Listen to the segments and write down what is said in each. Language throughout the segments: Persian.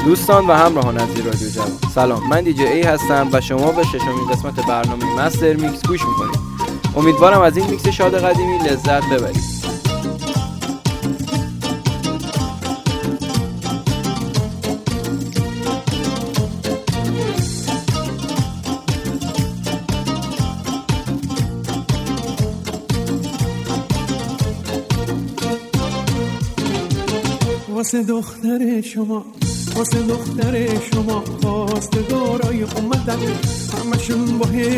دوستان و همراهان عزیز رادیو جوان، سلام. من دیجی ای هستم و شما به ششمین قسمت برنامه مستر میکس گوش میکنید. امیدوارم از این میکس شاد قدیمی لذت ببرید. واسه دختر شما خواستگارای اومدن، همشون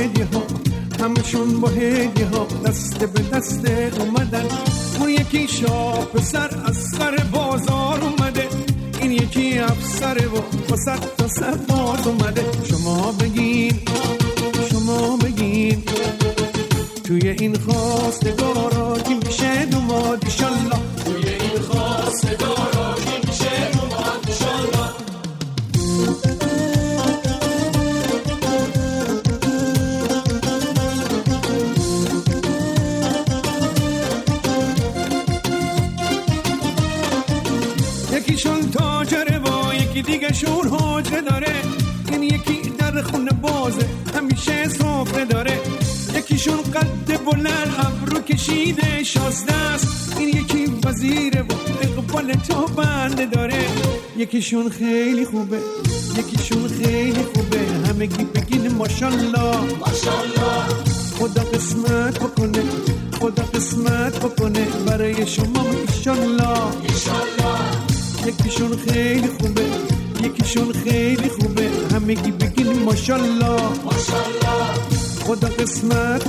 با هدیه ها دست به دست اومدن. اون یکی شاه پسر از سر بازار اومده، این یکی افسر و واسه تا سرباز اومده. شما بگین توی این خواستگارا کی میشه دوماد ایشالله، توی این خواستگارا کی میشه دوماد ایشالله. یکیشون تاجره و یکی دیگه شون حاجره داره، این یکی در خونه بازه همیشه سفره داره. یکیشون قد بلند ابرو کشیده شازده است، این یکی وزیره و اقبال تو بنده داره. یکیشون خیلی خوبه همگی بگین ماشالله. خدا قسمت بکنه برای شما ایشالله. یکیشون خیلی خوبه همگی بگین ماشالله. خدا قسمت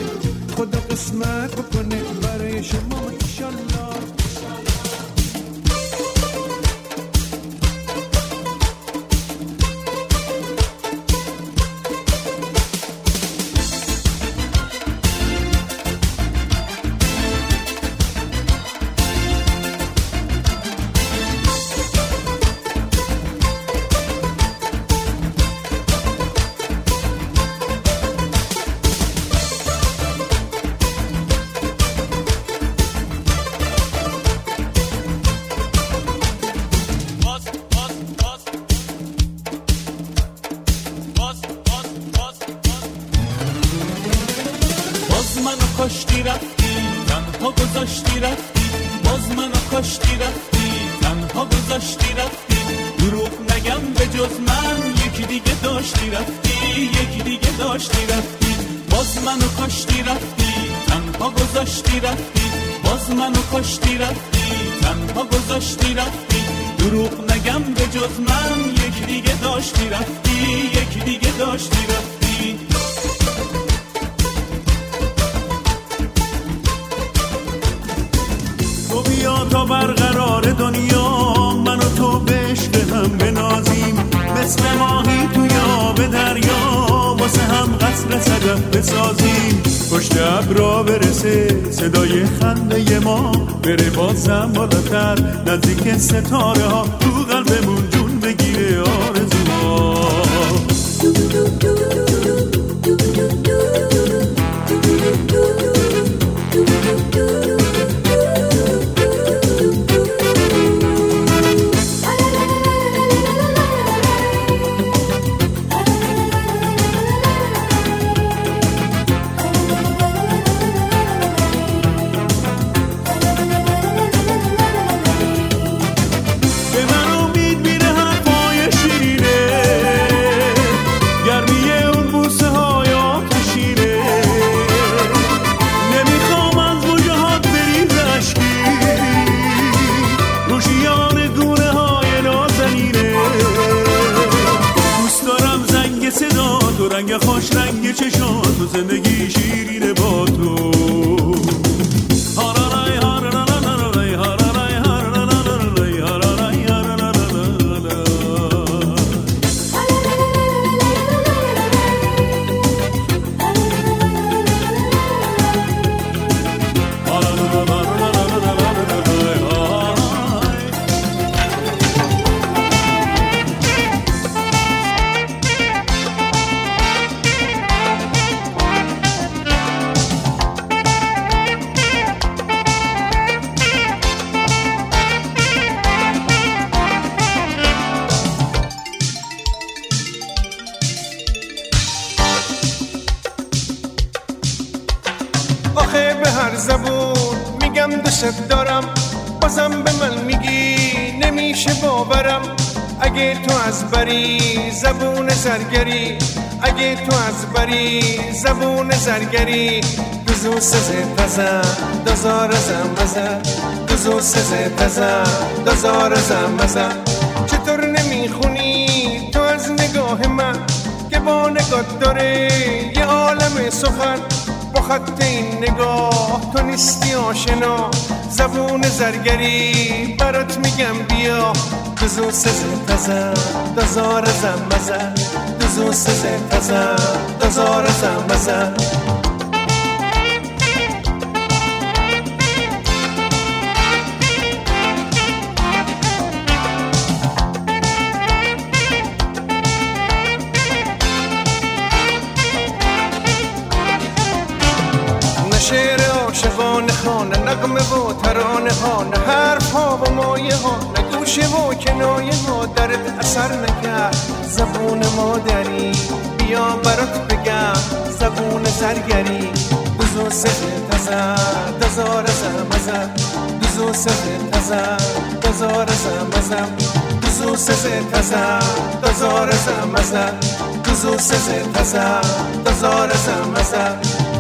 بکنه برای شما ایشالله. کاشتی رفتی تنها گذاشتی رفتی، باز منو کاشتی رفتی تنها گذاشتی رفتی. دروغ نگم به جز من یکی دیگه داشتی رفتی. باز منو کاشتی رفتی تنها گذاشتی رفتی، باز منو کاشتی رفتی تنها گذاشتی رفتی. دروغ نگم به جز من یکی دیگه داشتی رفتی. بیا تا برقرار دنیا من و تو بشق هم بنازیم، مثل ماهی توی آب دریا واسه هم قصر صدف بسازیم. پشت ابرا برسه صدای خنده ما، بره بازم بالاتر نزدیک ستاره ها، تو قلبمون جون بگیره آرزوها. رنگ خوش رنگ چشات تو زندگی شیرینه با تو. هر زبون میگم دوست دارم، بازم به من میگی نمیشه باورم. اگه تو از بری زبون زرگری، اگه تو از بری زبون زرگری، دوزو سزه تزم دازار زمزم، دوزو سزه تزم دازار زمزم. چطور نمیخونی تو از نگاه من که با نگاه داره یه عالم سخن؟ با خط این نگاه تو نیستی آشنا، زبون زرگری برات میگم بیا. دوزو سزه تزم دازار زمزم، دوزو سزه تزم دازار زمزم. شعر عاشقانه ها، نه نغمه و ترانه ها، نه حرف ها و مایه ها، نه گوشه و کنایه ها درت اثر نکرد. زبون مادری بیا برات بگم، زبون زرگری. دوزو سزه تزم دازار زمزم، دوزو سزه تزم دازار زمزم، دوزو سزه تزم دازار زمزم، دوزو سزه تزم دازار زمزم.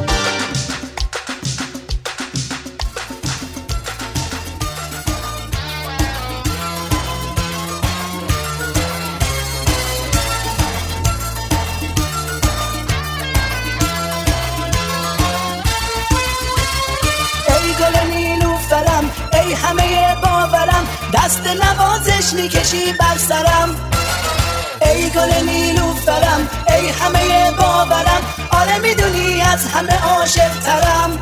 ای همه باورم، دست نوازش میکشی بر سرم. ای گل نیلوفرم، ای همه باورم، آره میدونی از همه عاشق ترم.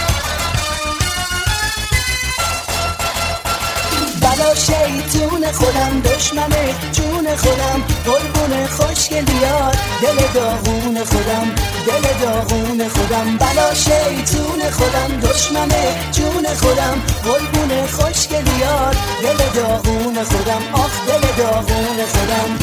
بلا شیطون خودم، دشمن جون خودم، قربون خوشگلیات دل داغون خودم، دل داغون خودم. بلا شیطون خودم، دشمن جون خودم، قربون خوشگلیات دل داغون خودم، آخ دل داغون خودم.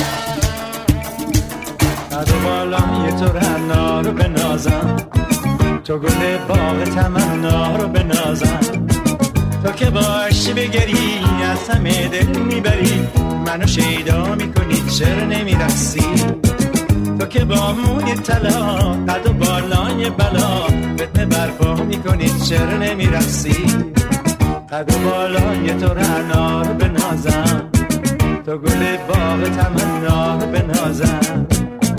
قد و بالای تو رعنا رو بنازم، تو گل باغ تمنا رو بنازم. تو که باشی بگری از همه دل میبری، منو شیدا میکنی چرا نمیرقصی؟ تو که با موی طلا قد و بالای بلا فتنه برپا میکنی چرا نمیرقصی؟ قد و بالای تو رعنا رو بنازم، تو گل باغ تمنا رو بنازم.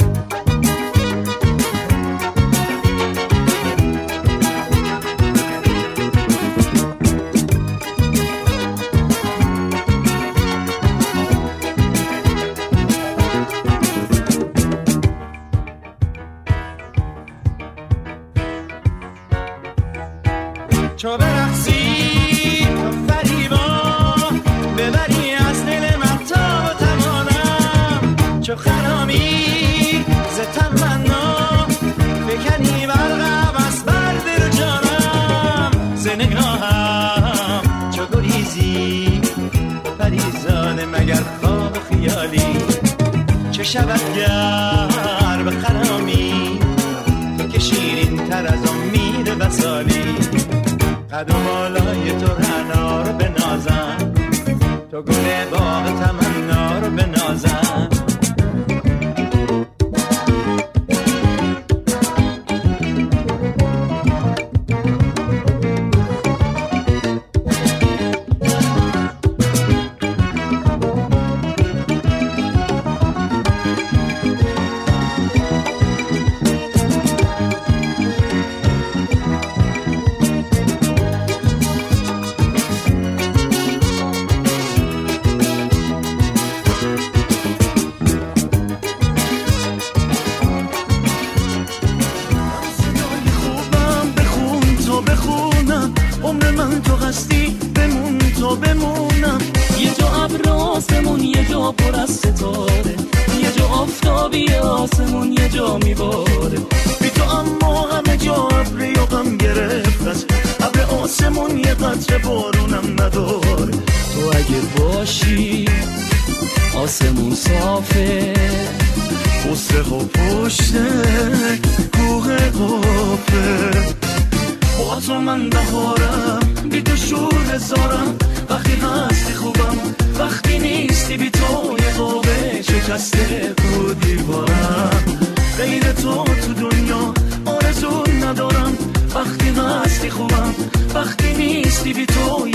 چو برقصی تو فریبا ببری از دل من تا و توانم، چو خرامی ز تمنا بکنی برقم از بر دل و جانم. ز نگاهم چو گریزی پریزاده مگر خواب و خیالی، چه شود گر به خرامی تو که شیرین تر از امید وصالی. قد و بالای تو رعنا رو بنازم، تو گل باغ تمنا رو بنازم. آسمون صافه قصه ها پشت کوه قافه با تو من بهارم، بی تو شور هزارم. وقتی هستی خوبم، وقتی نیستی بی تو یه قابه شکسته رو دیوارم. غیر تو دنیا آرزو ندارم. وقتی هستی خوبم، وقتی نیستی بی تو